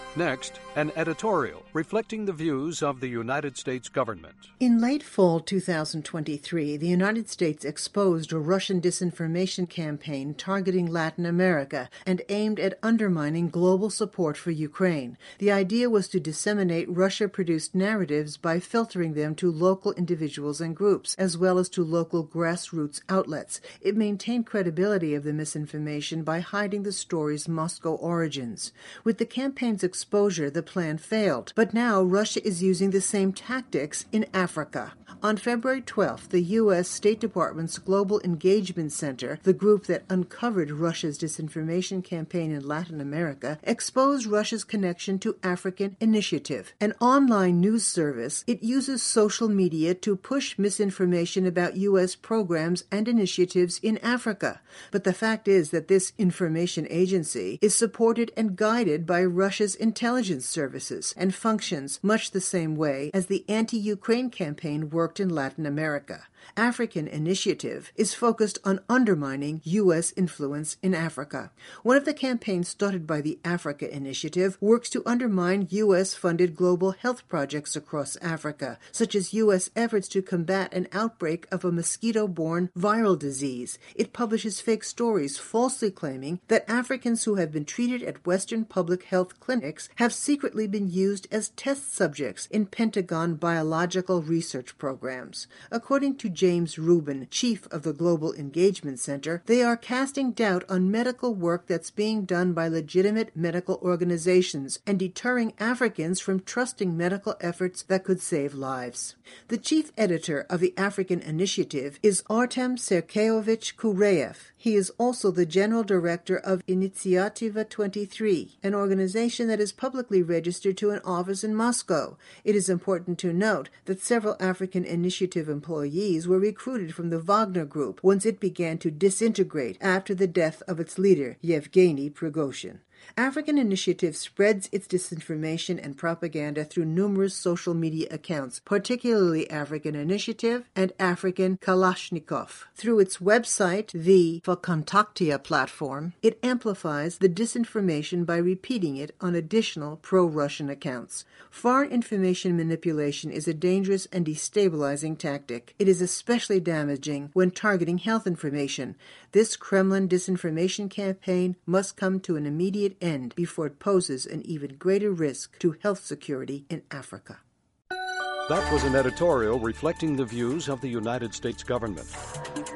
Next, an editorial reflecting the views of the United States government. In late fall 2023, the United States exposed a Russian disinformation campaign targeting Latin America and aimed at undermining global support for Ukraine. The idea was to disseminate Russia-produced narratives by filtering them to local individuals and groups, as well as to local grassroots outlets. It maintained credibility of the misinformation by hiding the story's Moscow origins. With the campaign's exposure, the plan failed, but now Russia is using the same tactics in Africa. On February 12th, the U.S. State Department's Global Engagement Center, the group that uncovered Russia's disinformation campaign in Latin America, exposed Russia's connection to African Initiative, an online news service. It uses social media to push misinformation about U.S. programs and initiatives in Africa. But the fact is that this information agency is supported and guided by Russia's intelligence services and functions much the same way as the anti-Ukraine campaign worked in Latin America. African Initiative is focused on undermining U.S. influence in Africa. One of the campaigns started by the Africa Initiative works to undermine U.S.-funded global health projects across Africa, such as U.S. efforts to combat an outbreak of a mosquito-borne viral disease. It publishes fake stories falsely claiming that Africans who have been treated at Western public health clinics have secretly been used as test subjects in Pentagon biological research programs. According to James Rubin, chief of the Global Engagement Center, they are casting doubt on medical work that's being done by legitimate medical organizations and deterring Africans from trusting medical efforts that could save lives. The chief editor of the African Initiative is Artem Sergeyevich Kureyev. He is also the general director of Initiativa 23, an organization that is publicly registered to an office in Moscow. It is important to note that several African Initiative employees were recruited from the Wagner Group once it began to disintegrate after the death of its leader, Yevgeny Prigozhin. African Initiative spreads its disinformation and propaganda through numerous social media accounts, particularly African Initiative and African Kalashnikov. Through its website, the Vkontakte platform, it amplifies the disinformation by repeating it on additional pro-Russian accounts. Foreign information manipulation is a dangerous and destabilizing tactic. It is especially damaging when targeting health information. This Kremlin disinformation campaign must come to an immediate end before it poses an even greater risk to health security in Africa. That was an editorial reflecting the views of the United States government.